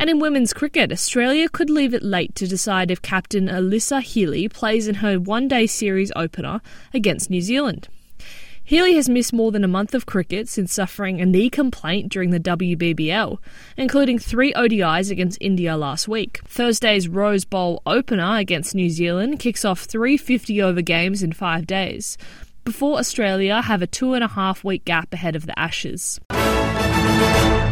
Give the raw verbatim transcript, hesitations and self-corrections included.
And in women's cricket, Australia could leave it late to decide if captain Alyssa Healy plays in her one-day series opener against New Zealand. Healy has missed more than a month of cricket since suffering a knee complaint during the W B B L, including three O D Is against India last week. Thursday's Rose Bowl opener against New Zealand kicks off three fifty-over games in five days, before Australia have a two and a half week gap ahead of the Ashes.